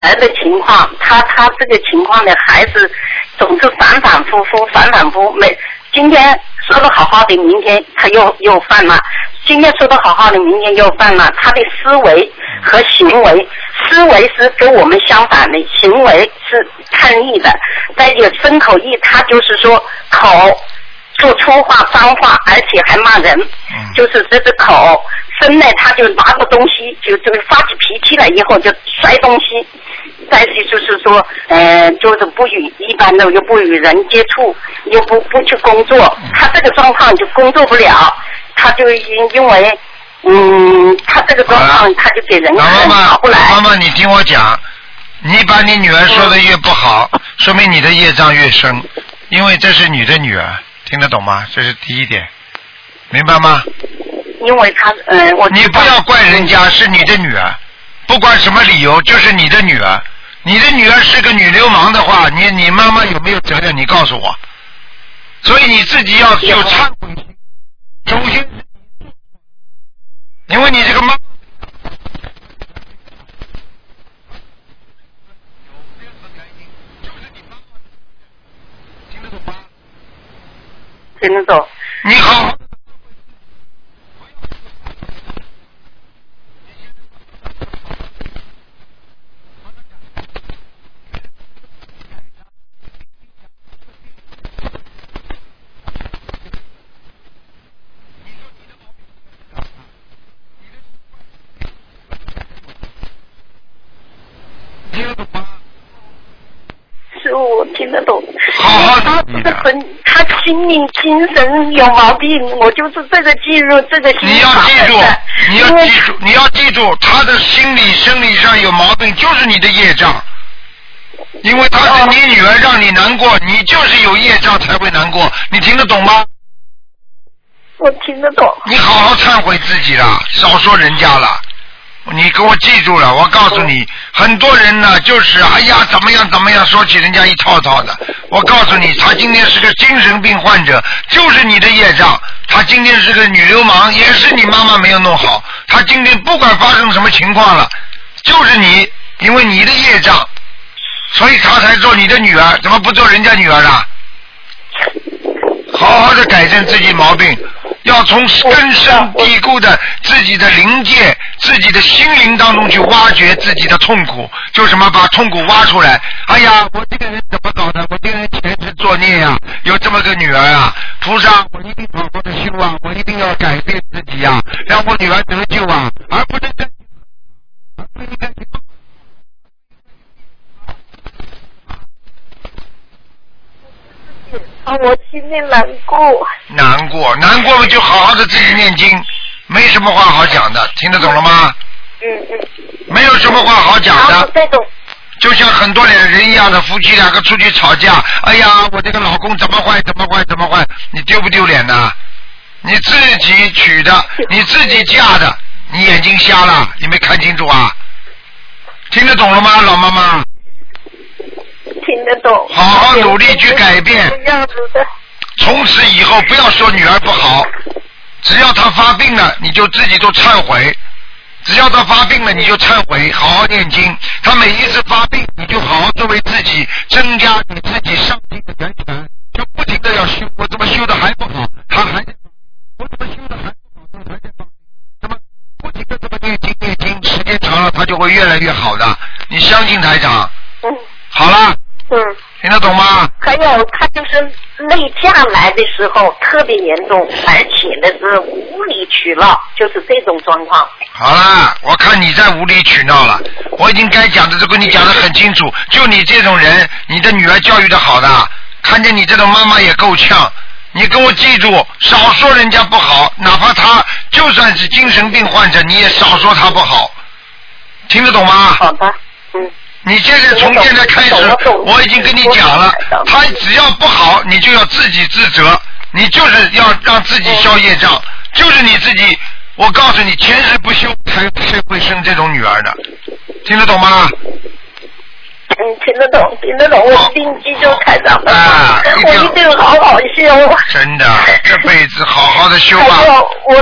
的情况，他这个情况的孩子总是反反复复，今天说的好好的，明天他又犯了；今天说的好好的，明天又犯了。他的思维和行为，思维是跟我们相反的，行为是叛逆的。再有身口意，他就是说口说粗话、脏话，而且还骂人，就是这个口。身呢，他就拿个东西，就发起脾气来以后就摔东西。再就是说，就是一般的又不与人接触，又不去工作，他这个状况就工作不了，他就因为他这个状况他就给人看好不来。 妈妈，你听我讲，你把你女儿说的越不好，说明你的业障越深，因为这是你的女儿，听得懂吗？这是第一点，明白吗？ 因为他你不要怪人家，是你的女儿，不管什么理由，就是你的女儿。你的女儿是个女流氓的话，你妈妈有没有责任？你告诉我。所以你自己要有忏悔心。首先，因为你这个妈，听得懂吗？ 听得懂。 你好。 是我听得懂。 好， 他心理精神有毛病，我就是这个记住这个心理。 你要记住，他的心理生理上有毛病，就是你的业障。因为他是你女儿，让你难过，你就是有业障才会难过。你听得懂吗？ 我听得懂。 你好好忏悔自己了，少说人家了。你给我记住了，我告诉你，很多人呢就是哎呀怎么样，说起人家一套套的。我告诉你，他今天是个精神病患者，就是你的业障。他今天是个女流氓，也是你妈妈没有弄好。他今天不管发生什么情况了，就是你，因为你的业障，所以他才做你的女儿，怎么不做人家女儿呢？好好的改正自己毛病，要从根深蒂固的自己的灵界、自己的心灵当中去挖掘自己的痛苦，就什么把痛苦挖出来。哎呀，我这个人怎么搞的？我这个人前世作孽呀，有这么个女儿啊！菩萨，我一定好好的修啊，我一定要改变自己啊，让我女儿得救啊，而不是应该去。 我心里难过了就好好的自己念经，没什么话好讲的，听得懂了吗？没有什么话好讲的。就像很多人一样的，夫妻两个出去吵架，哎呀，我这个老公怎么坏，你丢不丢脸呢？你自己娶的，你自己嫁的，你眼睛瞎了，你没看清楚啊？听得懂了吗，老妈妈？ 听得懂。 好好努力去改变。从此以后不要说女儿不好，只要她发病了，你就自己都忏悔。只要她发病了，你就忏悔，好好念经。她每一次发病，你就好好作为自己增加你自己上进的源泉，就不停的要修。我怎么修的还不好，她还在；我怎么修的还不好，她还在发病。那么不停的这么念经，时间长了，她就会越来越好的。你相信台长？好了。听得懂吗？ 还有他就是例假来的时候特别严重，而且呢是无理取闹，就是这种状况。 好了，我看你在无理取闹了，我已经该讲的都跟你讲得很清楚。就你这种人，你的女儿教育的好的，看见你这种妈妈也够呛。你跟我记住，少说人家不好，哪怕他就算是精神病患者，你也少说他不好。听得懂吗？ 好的， 你现在从现在开始，我已经跟你讲了，他只要不好，你就要自己自责，你就是要让自己消业障，就是你自己。我告诉你，前世不修，才会生这种女儿的，听得懂吗？ 听得懂，我一定记住台长的话，我一定好好修。 真的，这辈子好好的修吧。 我